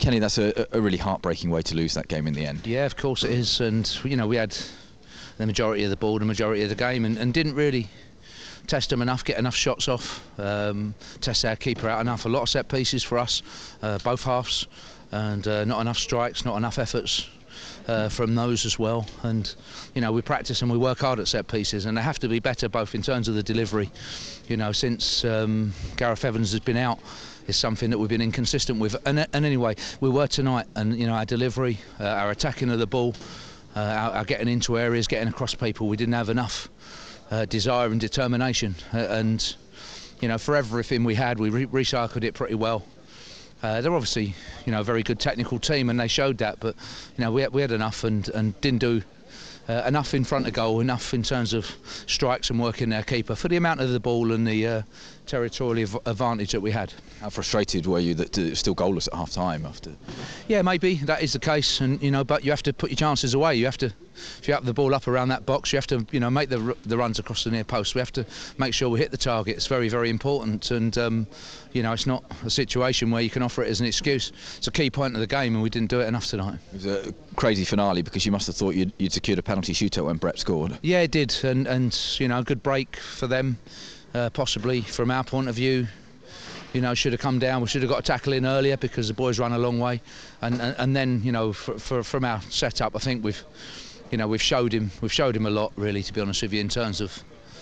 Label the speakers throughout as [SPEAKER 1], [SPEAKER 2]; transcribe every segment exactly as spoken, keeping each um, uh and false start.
[SPEAKER 1] Kenny, that's a, a really heartbreaking way to lose that game in the end.
[SPEAKER 2] Yeah, of course it is, and you know we had the majority of the ball, the majority of the game, and, and didn't really test them enough, get enough shots off, um, test our keeper out enough. A lot of set pieces for us, uh, both halves, and uh, not enough strikes, not enough efforts uh, from those as well. And you know we practice and we work hard at set pieces, and they have to be better both in terms of the delivery. You know, since um, Gareth Evans has been out, is something that we've been inconsistent with. And, and anyway, we were tonight, and you know our delivery, uh, our attacking of the ball, uh, our, our getting into areas, getting across people, we didn't have enough uh, desire and determination. Uh, and you know, for everything we had, we re recycled it pretty well. Uh, they're obviously, you know, a very good technical team, and they showed that. But you know, we had, we had enough, and and didn't do Uh, enough in front of goal, enough in terms of strikes and working their keeper for the amount of the ball and the uh, territorial advantage that we had.
[SPEAKER 1] How frustrated were you that it was still goalless at half time after?
[SPEAKER 2] Yeah, maybe that is the case, and you know, but you have to put your chances away. You have to, if you have the ball up around that box, you have to, you know, make the the runs across the near post. We have to make sure we hit the target. It's very, very important, and um, you know, it's not a situation where you can offer it as an excuse. It's a key point of the game, and we didn't do it enough tonight.
[SPEAKER 1] It was a crazy finale because you must have thought you'd, you'd secured a penalty shootout when Brett scored.
[SPEAKER 2] Yeah, it did, and and you know, a good break for them, uh, possibly from our point of view. You know, should have come down. We should have got a tackle in earlier because the boys run a long way, and and, and then you know, for, for, from our setup, I think we've, you know, we've showed him we've showed him a lot, really, to be honest with you, in terms of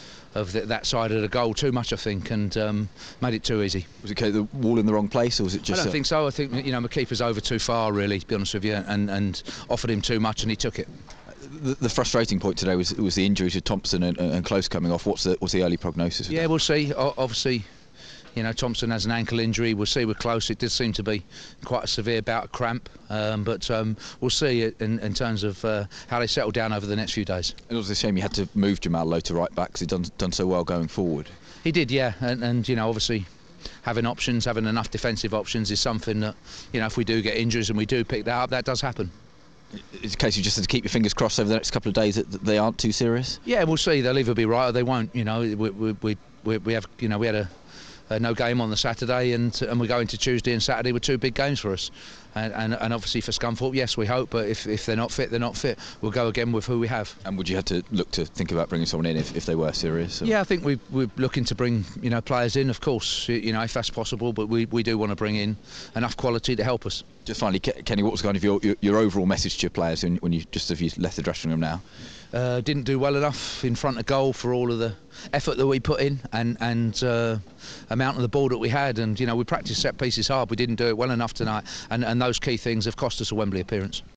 [SPEAKER 2] of the, that side of the goal. Too much, I think, and um, made it too easy.
[SPEAKER 1] Was it okay, the wall in the wrong place, or was it just?
[SPEAKER 2] I don't
[SPEAKER 1] a...
[SPEAKER 2] think so. I think you know, my keeper's over too far, really, to be honest with you, and and offered him too much, and he took it.
[SPEAKER 1] The, the frustrating point today was was the injury to Thompson and, and Close coming off. What's the what's the early prognosis?
[SPEAKER 2] Yeah, we'll see. O obviously, you know, Thompson has an ankle injury. We'll see with Close. It did seem to be quite a severe bout of cramp, um, but um, we'll see it in, in terms of uh, how they settle down over the next few days.
[SPEAKER 1] It was a shame you had to move Jamal Lowe to right back because he'd done done so well going forward.
[SPEAKER 2] He did, yeah, and, and you know, obviously, having options, having enough defensive options is something that, you know, if we do get injuries and we do pick that up, that does happen.
[SPEAKER 1] It's a case you just have to keep your fingers crossed over the next couple of days that they aren't too serious.
[SPEAKER 2] Yeah, we'll see. They'll either be right or they won't. You know, we we we, we have you know we had a, a no game on the Saturday, and and we go into Tuesday and Saturday with two big games for us, and and, and obviously for Scunthorpe, yes, we hope. But if if they're not fit, they're not fit. We'll go again with who we have.
[SPEAKER 1] And would you have to look to think about bringing someone in if, if they were serious? Or?
[SPEAKER 2] Yeah, I think we we're looking to bring you know players in, of course, you know if that's possible. But we we do want to bring in enough quality to help us.
[SPEAKER 1] Just finally, Kenny, what was kind of your, your, your overall message to your players when, when you just have you left the dressing room now?
[SPEAKER 2] Uh, didn't do well enough in front of goal for all of the effort that we put in and and uh, amount of the ball that we had, and you know we practiced set pieces hard. We didn't do it well enough tonight, and and those key things have cost us a Wembley appearance.